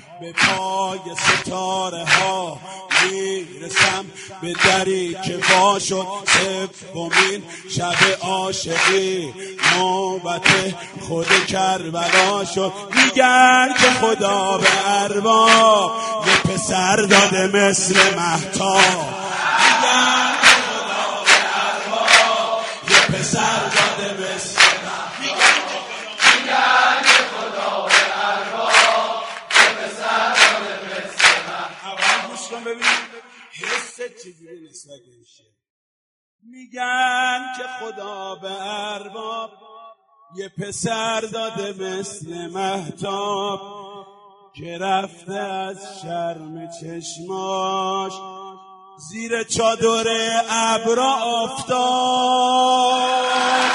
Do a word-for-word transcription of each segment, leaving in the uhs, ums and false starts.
به پای ستاره ها میرسم به دری که وا شد سومین شب عاشقی نوبت خود کربلا شد. میگن که خدا به ارباب یه پسر داده مثل مهتاب. میگن که خدا به ارباب یه پسر داده مثل مهتاب. میگن که خدا به ارباب یه پسر داده مثل مهتاب. اول گوش کن ببینید حست چجوری نسبت بهشه. میگن که خدا به ارباب یه پسر داده مثل مهتاب که رفته از شرم چشماش زیر چادر ابرا افتاد.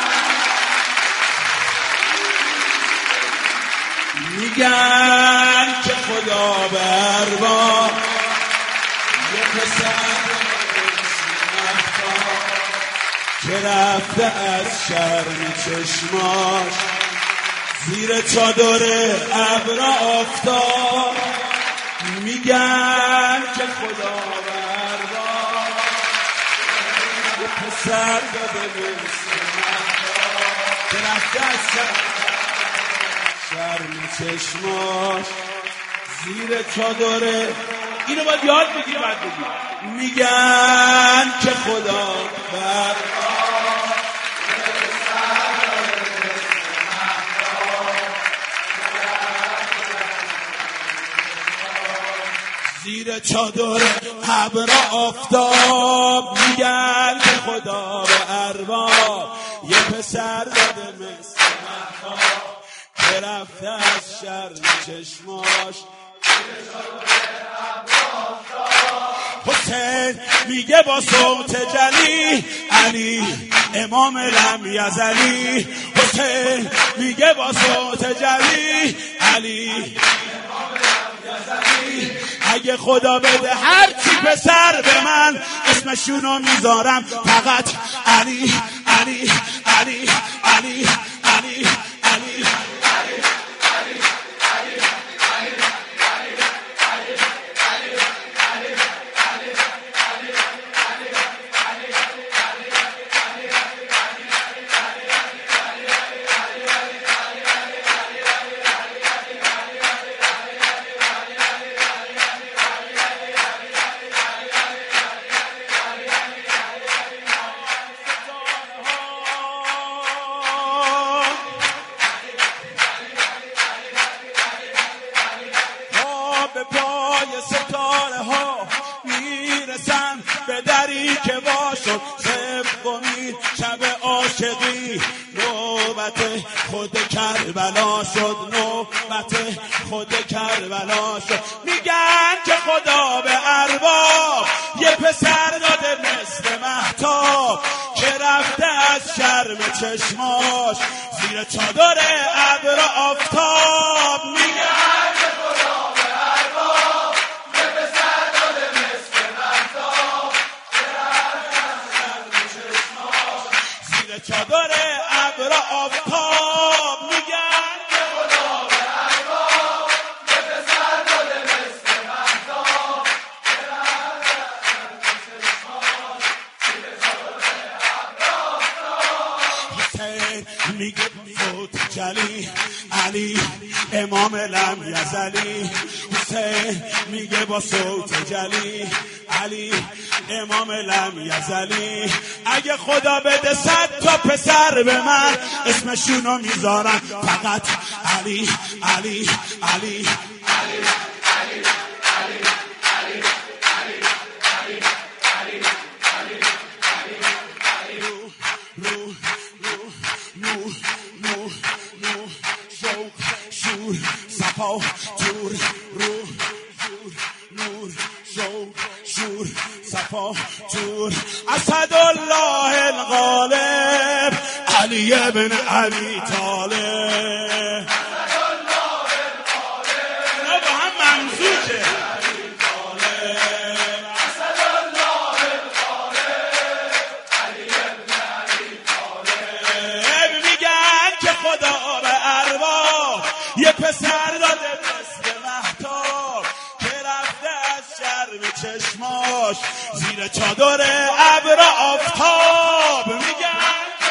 میگن که خدا به ارباب یه پسر که رفته از شرم چشماش زیر چادر ابرا افتاد. میگن که خدا به ارباب یه پسر داده مثل مهتاب که رفته از شرم چشماش زیر چادر. اینو باید یاد بگیر بعد بگیر. میگن که خدا به ارباب زیر چادر ابرا آفتاب. میگن که خدا به ارباب یه پسر داده مثل مهتاب که رفته از شرم چشماش. حسین میگه با صوت جلی علی امام لم یزلی. حسین میگه با صوت جلی علی اگه خدا بده هر چی پسر به من اسمشونو میذارم فقط علی علی علی علی علی علی. به پای ستاره ها میرسم به دری که وا شد سومین شب عاشقی نوبت خود کربلا شد. نوبت خود کربلا شد. میگن که خدا به ارباب یه پسر داده مثل مهتاب که رفته از شرم چشماش زیر چادر ابرا آفتاب. میگن که خدا به ارباب یه پسر داده مثل مهتاب که رفته از شرم چشماش زیر چادر ابرا آفتاب. میگن که خدا به ارباب یه پسر داده مثل مهتاب که رفته از شرم چشماش زیر چادر ابرا آفتاب. حسین میگه صوت جلی علی امام لم یزلی. حسین میگه با صوت جلی علی امام لم یزلی اگه خدا بده صد تا پسر به من اسمشونو میذارن فقط علی علی علی علی صفا تور روح زور نور شوق شور صفا تور اسدالله الغالب علی ابن ابی طالب. اسدالله الغالب اینا با هم ممزوجه. اسدالله الغالب علی ابن ابی طالب. میگن که خدا به ارواح یه پسر داده مثل مهتاب چشماش زیر چادر ابر آفتاب میگن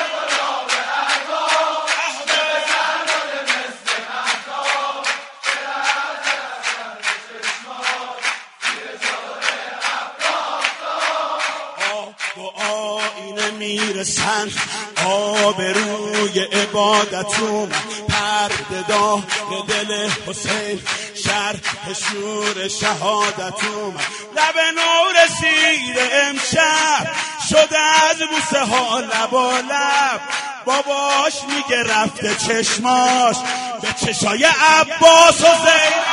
میرسن آبروی عبادتون پرده دار دل حسین شرح شور شهادتون لب نور رسید امشب شده از بوسه ها لب و لب باباش میگه رفته چشماش به چشای عباس و زینب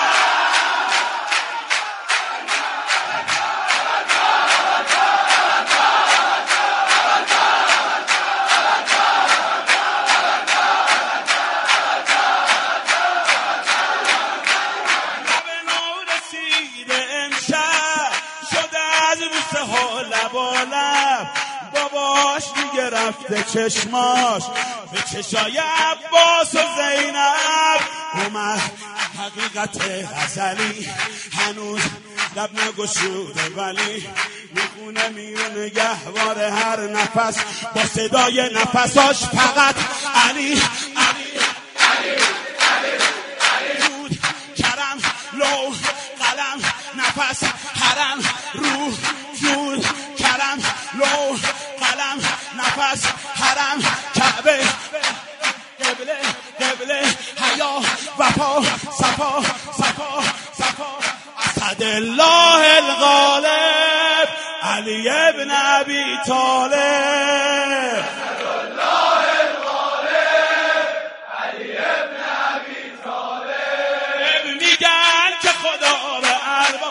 باباش میگه رفته چشماش به چشای عباس و زینب اومد حقیقت غزلی هنوز لب نگشوده ولی میخونه میونه گهوار هر نفس با صدای نفساش فقط علی علی علی علی علی بود کرم لو قلم نفس حرم روح جون کرم لو قلم نفس حرم کعبه قبله قبله حیا وفا صفا صفا صفا اسد الله الغالب علی ابن ابی طالب اسد الله الغالب علی ابن ابی طالب میگن که خدا به ارباب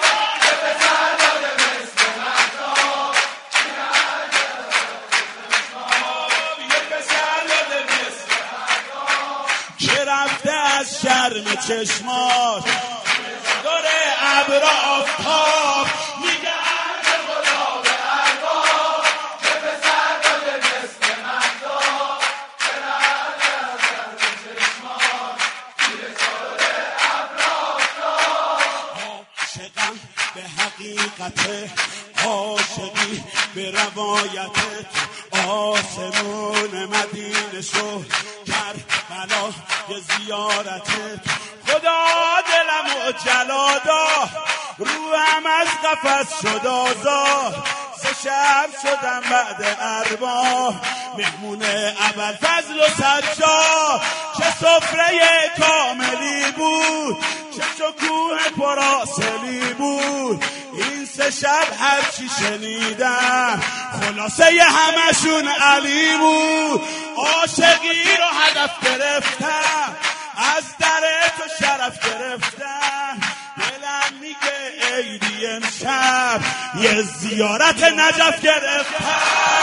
از شرم چشماش داره ابر آفتاب میگن که خدا به ارباب که پسر داده مثل مهتاب که رفته از شرم چشماش زیر چادر ابر آفتاب عاشقم به حقیقت عاشقی به روایتت آسمون مدینه شد کربلا یه زیارتت خدا دلم و جلادا روحم از قفس شد آزاد سه شب شدم بعد اربعاء مهمون ابوالفضل و سجاد چه سفره کاملی بود چه شکوه پراسلی بود این سه شب هرچی شنیدم خلاصه همشون علی بود عاشقی رو هدف گرفتم از در تو شرف گرفتم دلم میگه عیدی امشب یه زیارت نجف گرفتم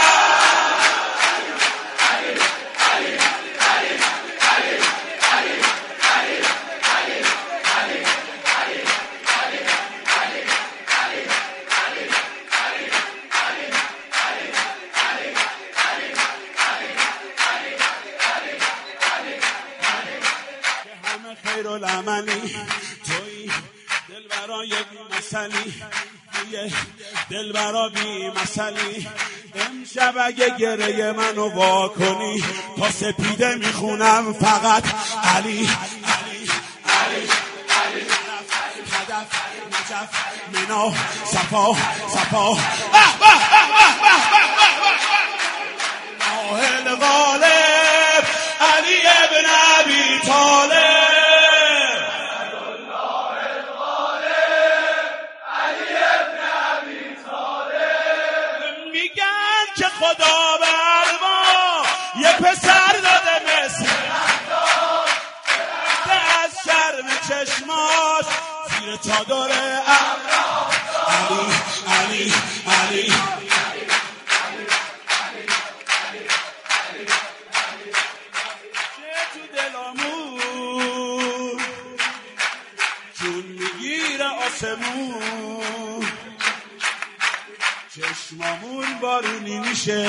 خیر العملی توی دل برای بی مسئلی یه دل برای بی مسئلی امشب اگه گریه منو وا کنی تا سپیده میخونم فقط علی علی علی علی هدف نجف منا صفا صفا ماه غالب علی ابن ابی طالب خدا به ارباب یه پسر داده مثل مهتاب از شرم چشماش زیر چادر ابر علی علی علی چه تو دلامون چون میگیره آسمون چشمامون بارونی میشه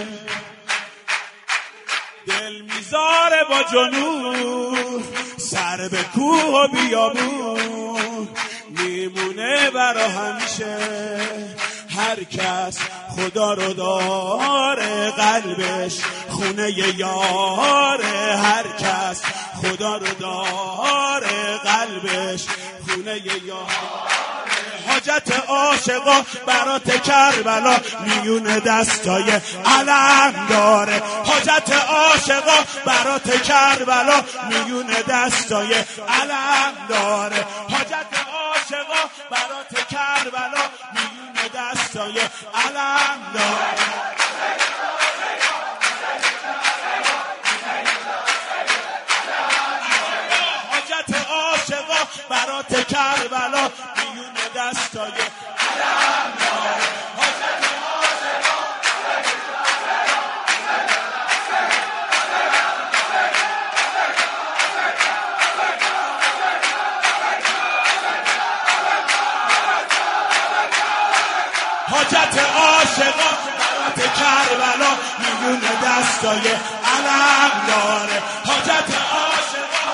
دل میذاره با جنون سر به کوه و بیابون میمونه برا همیشه. هر کس خدا رو داره قلبش خونه یاره. هر کس خدا رو داره قلبش خونه یاره. حاجت عاشقا برات کربلا میون دستای علم داره. حاجت عاشقا برات کربلا میون دستای علم داره. حاجت عاشقا برات کربلا میون دستای علم داره. حاجت عاشقا برات کربلا میون دستای علم داره. حاجت عاشقا حاجت عاشقا برات کربلا میون دستای علم داره. حاجت عاشقا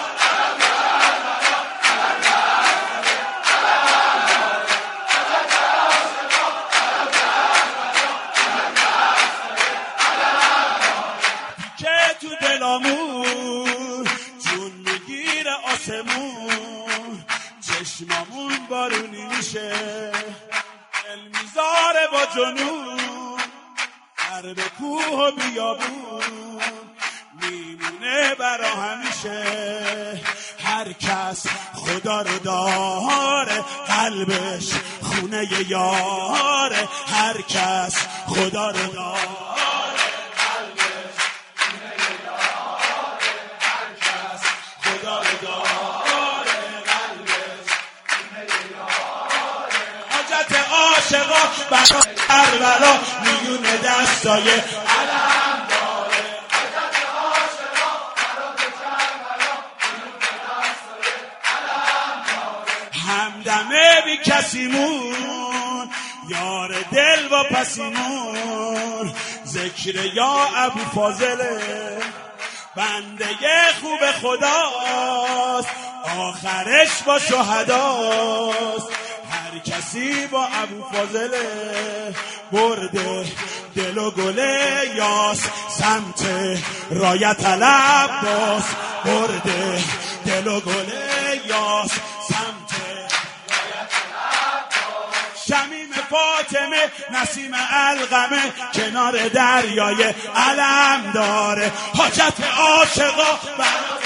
که تو دلامون جون میگیره آسمون. چشمامون بارونی میشه دل میذاره با جنون. هر به کوه و بیابون میمونه برا همیشه. هر کس خدا رو داره قلبش خونه یاره. هر کس خدا رو داره قلبش خونه یاره. هر کس خدا رو داره قلبش خونه یاره. حاجت عاشقا برا کربلا میون دستای علم داره. حاجت عاشقا برا کربلا میون دستای علم داره. همدمه بی کسیمون یار دل و پسیمون. ذکر یا ابو فاضله بنده خوب خداست. آخرش با شهداست. هر کسی با ابو فاضله برده دل و گله یاس. سمت رایت العباس برده دل و گله یاس. سمت رایت العباس شمیم فاطمه نسیم القمه کنار دریای علم داره. حاجت عاشقا برات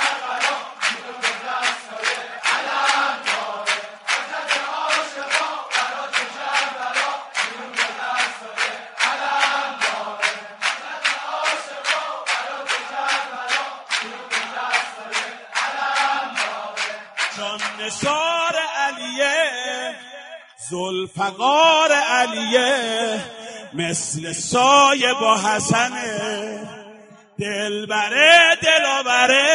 جان نثار علیه ذوالفقار علیه. مثل سایه با حسنه دلبره دلاوره.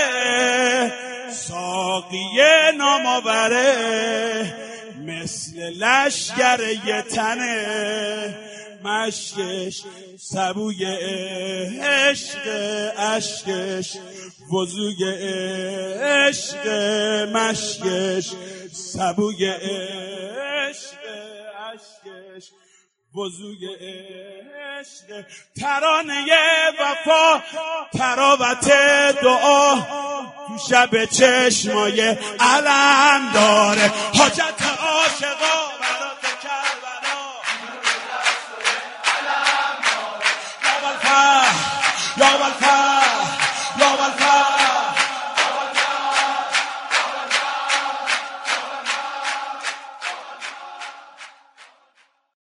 ساقیه ناماوره مثل لشگر یتنه. مشکش سبوی عشق اشکش وضوی عشق. مشکش سبوی عشق اشکش وضوی عشق. ترانه وفا تراوت دعا تو شب چشمای علم داره. حاجت عاشق